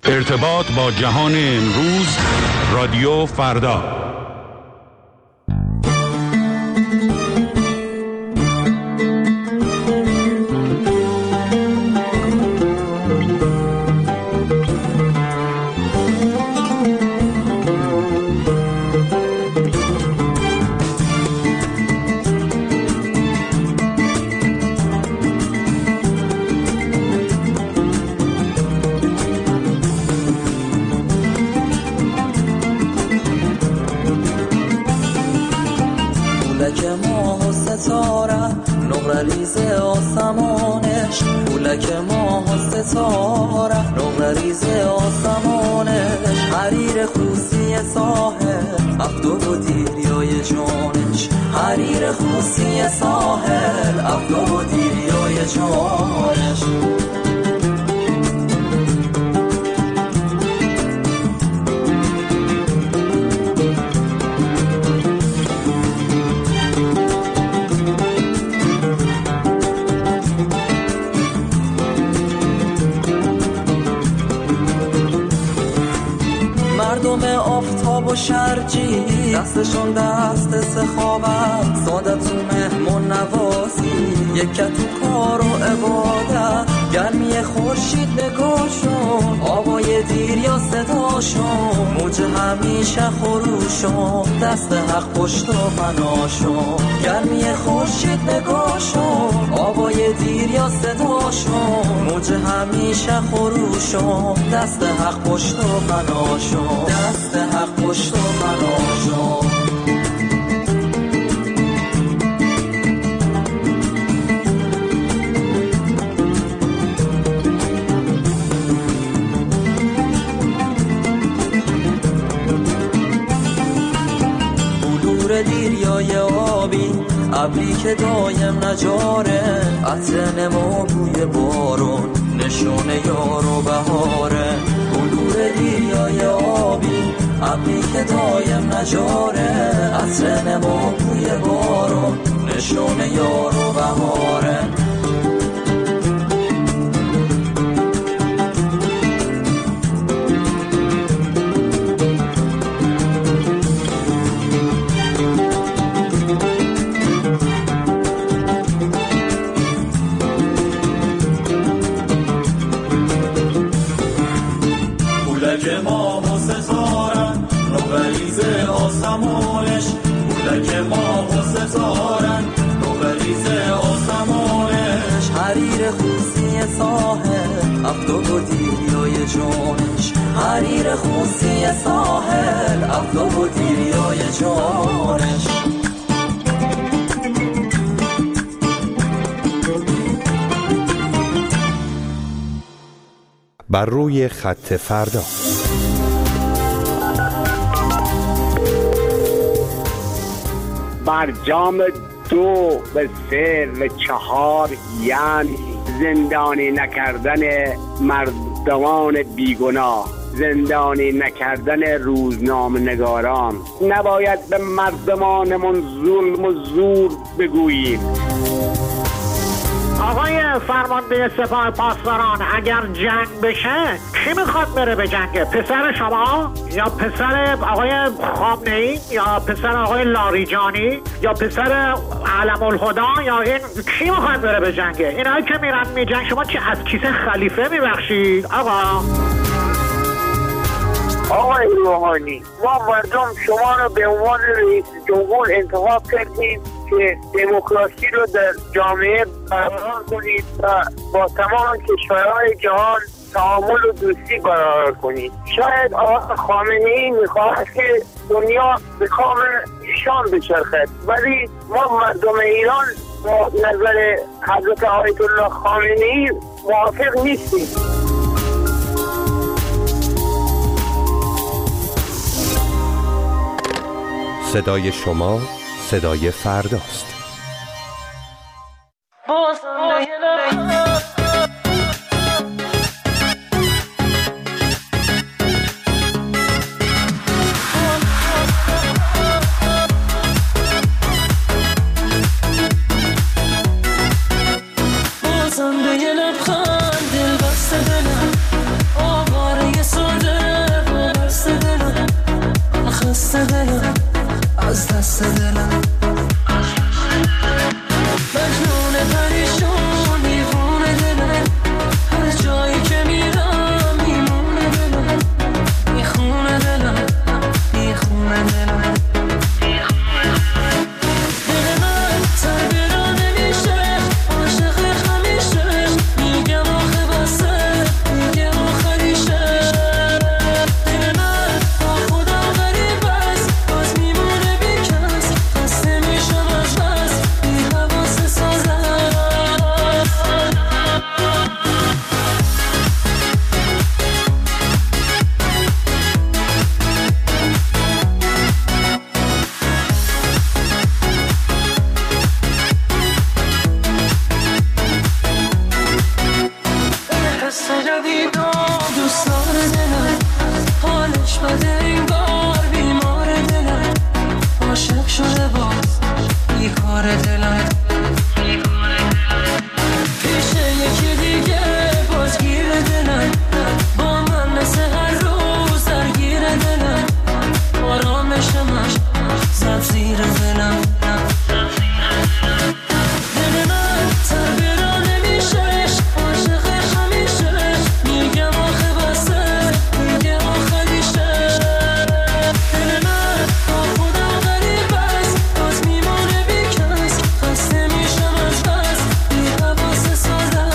ارتباط با جهان امروز، رادیو فردا. شرجی دستشون دست سخاوت، سادت تو مهمون نوازی، یکت تو کار و عبادت، گرمی خورشید نگاهشون، آوای دیر یا صداشون، موج همیشه خروشون، دست حق پشت و پناشون، گرمی خورشید نگاهشون، آوای دیر یا صداشون، موج همیشه خروشون، دست حق پشت و پناشون، دست حق پشت و پناشون. دیریای آبی ابری که دایم نجاره، عطر نما بوی بارون، نشون یار و بهاره. بلور دیریای آبی ابری که دایم نجاره، عطر نما بوی بارون، نشون یار و بهاره. حریر خوسی ساحل افتاد و دیریای جانش، حریر خوسی ساحل افتاد و دیریای جانش. بر روی خط فردا. برجام 2 به 3 به 4 یعنی زندانی نکردن مردمان بیگناه، زندانی نکردن روزنامه‌نگاران. نباید به مردمانمون ظلم و زور بگوییم. آقای فرمانده سپاه پاسداران، اگر جنگ بشه کی میخواد بره به جنگ؟ پسر شما یا پسر آقای خامنه‌ای یا پسر آقای لاریجانی یا پسر علم الهدی یا این کی میخواد بره به جنگ؟ اینایی که میرن میجنگ شما چی از کیسه خلیفه میبخشید؟ آقای روحانی، ما مردم شما رو به عنوان رئیس جمهور انتخاب کردیم که دموکراسی رو در جامعه برقرار کنید و با تمام کشورهای جهان تعامل و دوستی برقرار کنید. شاید آقای خامنه‌ای میخواهد که دنیا به کام ایشان بچرخد، ولی ما مردم ایران با نظر حضرت آیت الله خامنه‌ای موافق نیستیم. صدای شما صدای فرداست. بازم به یه لبخند دل بسته دلم آواره دوستار دلم حالش بده انگار بیمار دلم عاشق شده باز بیکار دلم پیش یکی دیگه بازگیر دلم با من مثل هر روز درگیر دلم آرامشمش زد زیر دلم دل من تغییرا نمیشه عاشقش همیشه میگم آخه بسه میگه آخه دیشه دل من با خودم غریب است باز میمونه بیکس خسته میشم از بس بی حواس ساده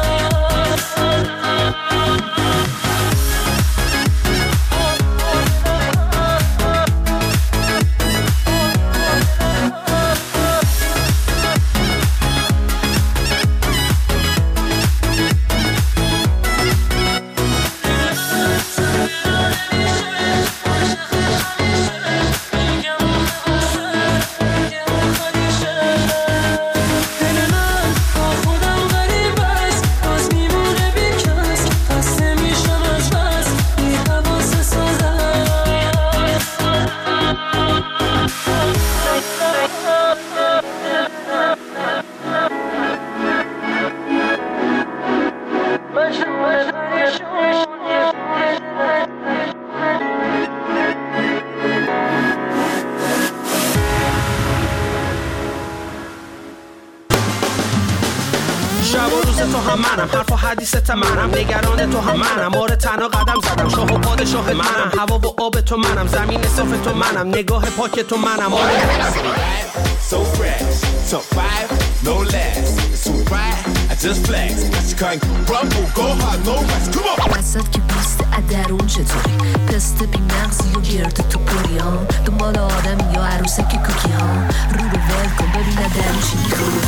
شب و روز تو هم منم حرف و حدیث منم نگران تو هم منم آره تنها قدم زدم شاه و پادشاه منم هوا و آب تو منم زمین صاف تو منم نگاه پاک تو منم آره So fresh, top 5, no less. It's alright, I just flex. She can't rumble, go hard, no rest. Come on. وسط که بیست ادرون چطوری پست بی مغزی و گرد تو پوری ها دنبال آدم یا عروسه که کوکی ها رو ول کن ببین ادرون چی میخوری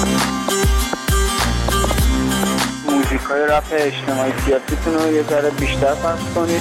موزیکای رپ اجتماعی سیاسیتون رو یه ذره بیشتر پخش کنید.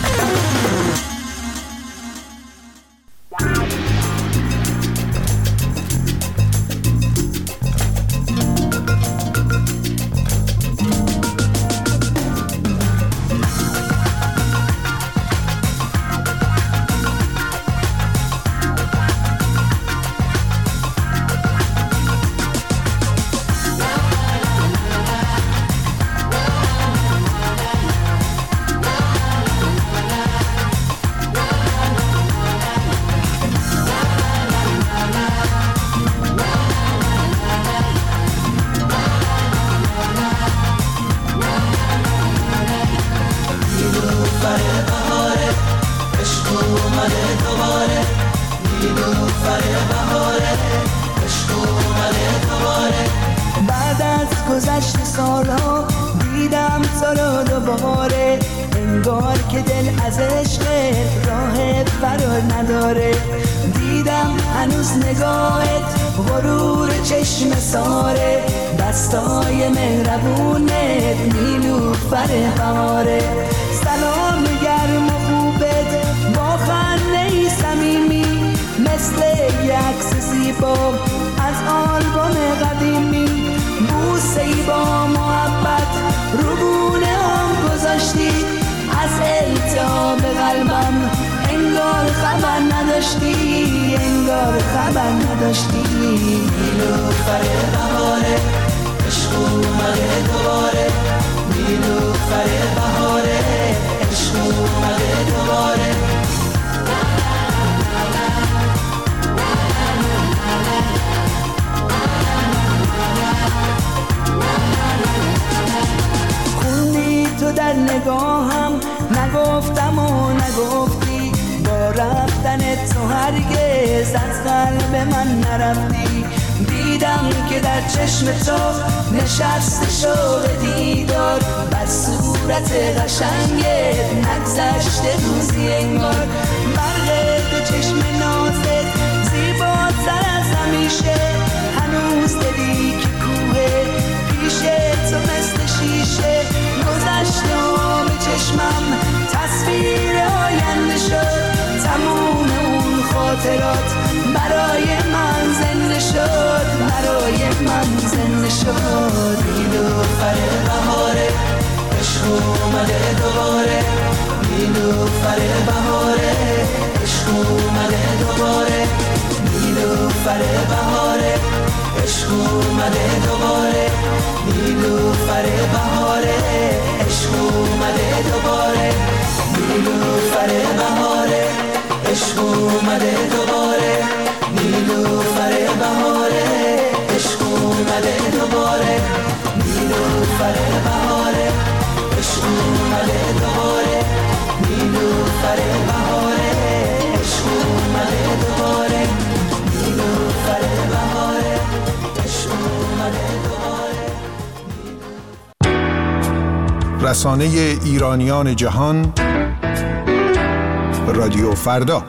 بعد از گذشت سالها دیدم تو رو دوباره انگار که دل از عشق راه فرار نداره دیدم هنوز نگاهت غرور چشم ساره دستای مهربونت نیلوفر بهاره سلام گرم و خوبت با خنده صمیمی مثل یک عکس زیبا از آلبوم قدیمی بوسه‌ای با محبت رو گونه هم گذاشتی از التهاب قلبم انگار خبر نداشتی انگار خبر نداشتی نیلوفر بهاره عشق اومده دوباره نیلوفر بهاره عشق اومده دوباره خوندی تو در نگاهم نگفتم و نگفتی با رفتن تو هرگز از قلب من نرفتی دیدم که در چشم تو نشسته شوق دیدار بر صورت قشنگت نگذشته روزی انگار برق دو چشم نازت زیباتر از همیشه هنوز دلی که کوه پیش تو مثل شیشه گذشته و به چشمم تصویر آینده شد تموم اون خاطرات برای من زنده شد برای من زنده شد نیلوفر بهاره عشق اومده دوباره نیلوفر بهاره عشق اومده دوباره نیلوفر بهاره عشق اومده دوباره نیلوفر بهاره عشق اومده دوباره نیلوفر بهاره عشق اومده دوباره نیلوفر بهاره عشق اومده دوباره نیلوفر بهاره عشق اومده دوباره نیلوفر بهاره عشق اومده دوباره نیلوفر بهاره عشق اومده دوباره. رسانه ایرانیان جهان رادیو فردا.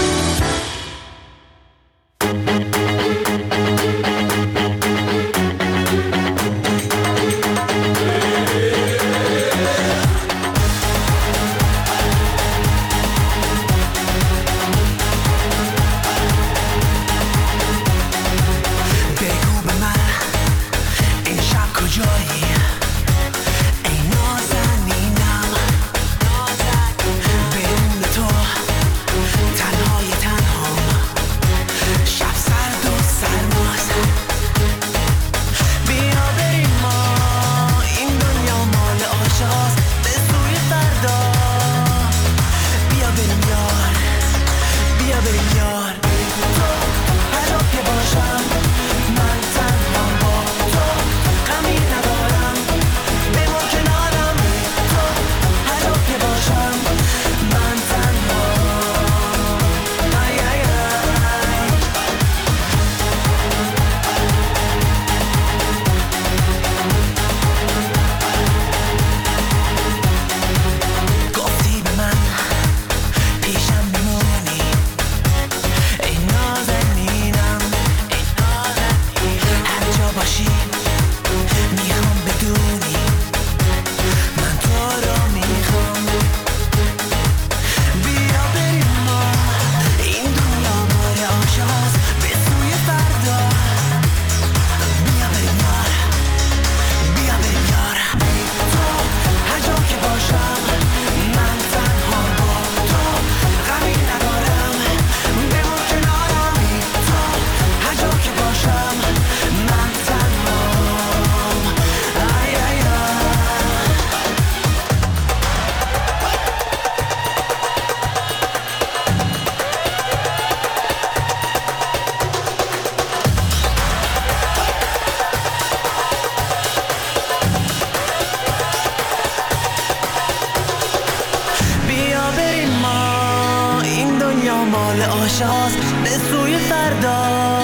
آشاست به سوی فردا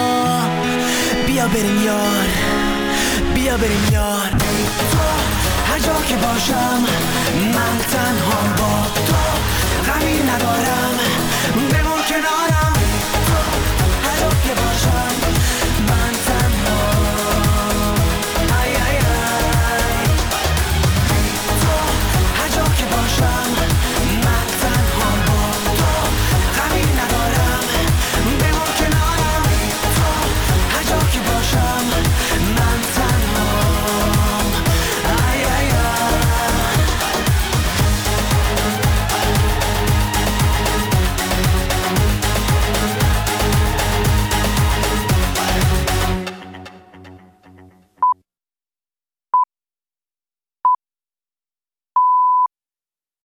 بیا بریم یار بیا بریم یار تو هر جا که باشم